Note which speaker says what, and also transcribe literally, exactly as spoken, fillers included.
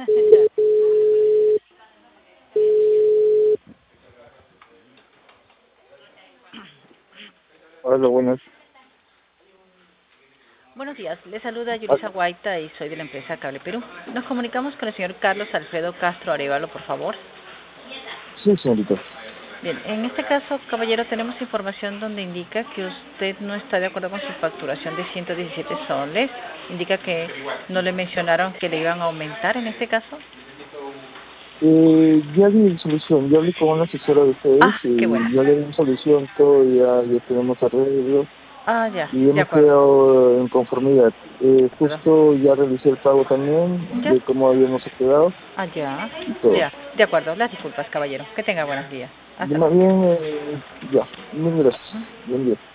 Speaker 1: Ya.
Speaker 2: Hola, buenas.
Speaker 1: Buenos días, le saluda
Speaker 2: Ah,
Speaker 1: Yulisa Guaita y soy de la empresa Cable Perú. Nos comunicamos con el señor Carlos Alfredo Castro Arevalo, por favor.
Speaker 2: sí, señorita.
Speaker 1: Bien, en este caso, caballero, tenemos información donde indica que usted no está de acuerdo con su facturación de ciento diecisiete soles. Indica que no le mencionaron que le iban a aumentar en este caso.
Speaker 2: Eh, ya di solución, ya hablé con una asesora de ustedes
Speaker 1: Ah, qué buena.
Speaker 2: y ya le di solución, todo ya, ya tenemos arreglos
Speaker 1: Ah, ya,
Speaker 2: y
Speaker 1: de
Speaker 2: hemos
Speaker 1: acuerdo.
Speaker 2: quedado en conformidad. Eh,
Speaker 1: Perdón.
Speaker 2: justo ya realicé el pago también
Speaker 1: Ya.
Speaker 2: de cómo habíamos quedado
Speaker 1: Ah, ya.
Speaker 2: y todo.
Speaker 1: Ya, de acuerdo. Las disculpas, caballero. Que tenga buenos días.
Speaker 2: Y
Speaker 1: Hasta
Speaker 2: más
Speaker 1: luego.
Speaker 2: bien, eh, ya, mil gracias. Buen día.